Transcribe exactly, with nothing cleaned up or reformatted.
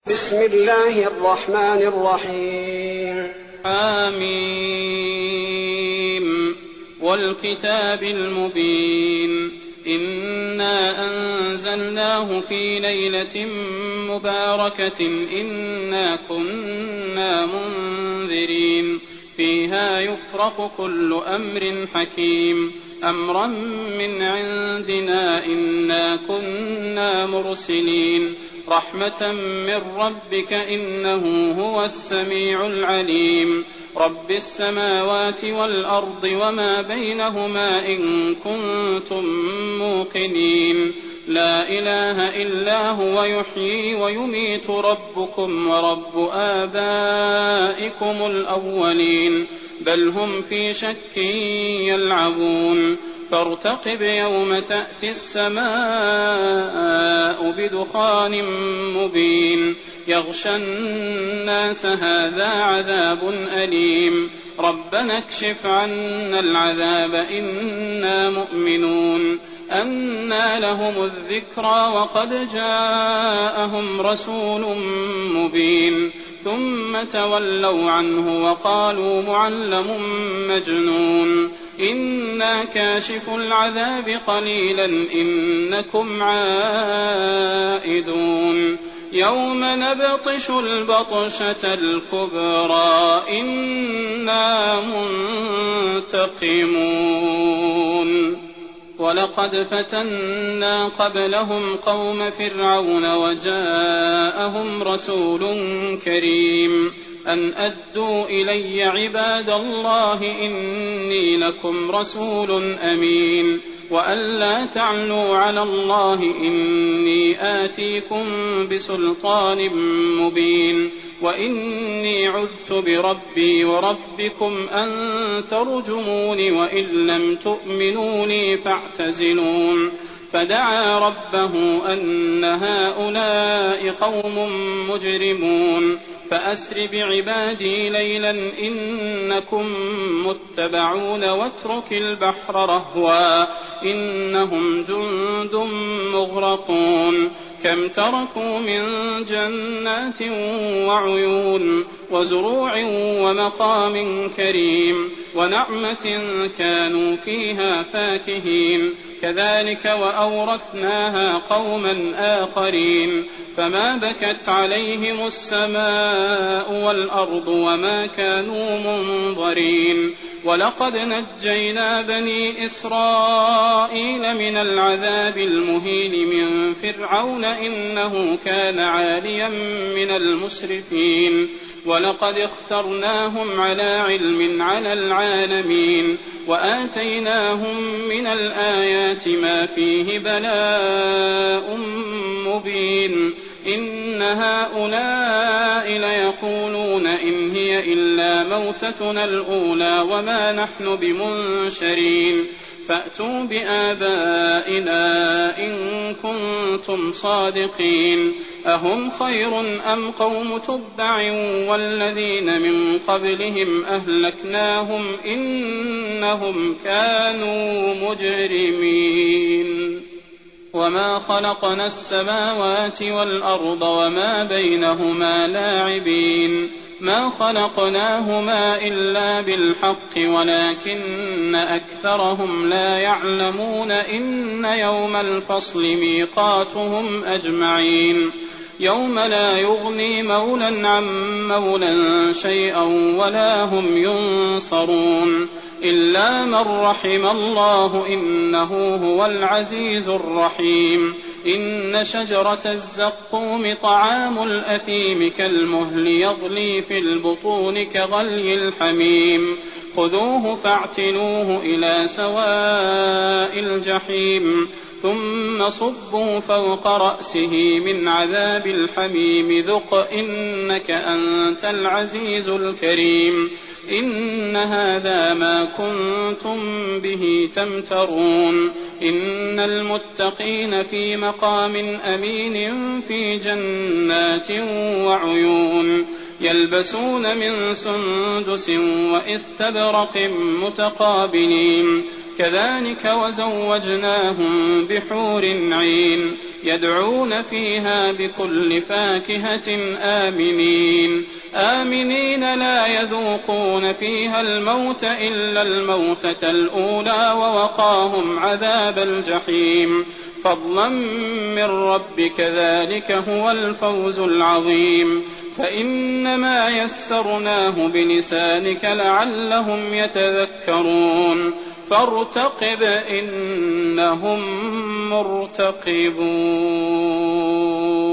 بسم الله الرحمن الرحيم. آمين. والكتاب المبين. إنا أنزلناه في ليلة مباركة إنا كنا منذرين فيها يفرق كل أمر حكيم أمرا من عندنا إنا كنا مرسلين رحمة من ربك إنه هو السميع العليم رب السماوات والأرض وما بينهما إن كنتم موقنين لا إله إلا هو يحيي ويميت ربكم ورب آبائكم الأولين بل هم في شك يلعبون فارتقب يوم تأتي السماء بدخان مبين يغشى الناس هذا عذاب أليم ربنا اكشف عنا العذاب إنا مؤمنون أنى لهم الذكرى وقد جاءهم رسول مبين ثم تولوا عنه وقالوا معلم مجنون إنا كاشف العذاب قليلا إنكم عائدون يوم نبطش البطشة الكبرى إنا منتقمون ولقد فتنا قبلهم قوم فرعون وجاءهم رسول كريم أن أدوا إلي عباد الله إني لكم رسول أمين وأن لا تعلوا على الله إني آتيكم بسلطان مبين وإني عذت بربي وربكم أن ترجمون وإن لم تؤمنوني فاعتزلون فدعا ربه أن هؤلاء قوم مجرمون فأسر بعبادي ليلا إنكم متبعون واترك البحر رهوا إنهم جند مغرقون كم تركوا من جنات وعيون وزروع ومقام كريم ونعمة كانوا فيها فاكهين كذلك وأورثناها قوما آخرين فما بكت عليهم السماء والأرض وما كانوا منظرين ولقد نجينا بني إسرائيل من العذاب المهين من فرعون إنه كان عاليا من المسرفين ولقد اخترناهم على علم على العالمين وآتيناهم من الآيات ما فيه بلاء مبين إن هؤلاء ليقولون إن هي إلا موتتنا الأولى وما نحن بمنشرين فأتوا بآبائنا إن كنتم صادقين أهم خير أم قوم تبع والذين من قبلهم أهلكناهم إنهم كانوا مجرمين وما خلقنا السماوات والأرض وما بينهما لاعبين ما خلقناهما إلا بالحق ولكن أكثرهم لا يعلمون إن يوم الفصل ميقاتهم أجمعين يوم لا يغني مولى عن مولى شيئا ولا هم ينصرون إلا من رحم الله إنه هو العزيز الرحيم إن شجرة الزقوم طعام الأثيم كالمهل يغلي في البطون كغلي الحميم خذوه فاعتلوه إلى سواء الجحيم ثم صبوا فوق رأسه من عذاب الحميم ذق إنك أنت العزيز الكريم إن هذا ما كنتم به تمترون إن المتقين في مقام أمين في جنات وعيون يلبسون من سندس وإستبرق متقابلين كذلك وزوجناهم بحور عين يدعون فيها بكل فاكهة آمنين آمنين لا يذوقون فيها الموت إلا الموتة الأولى ووقاهم عذاب الجحيم فضلا من ربك ذلك هو الفوز العظيم فإنما يسرناه بلسانك لعلهم يتذكرون فارتقب إنهم مرتقبون.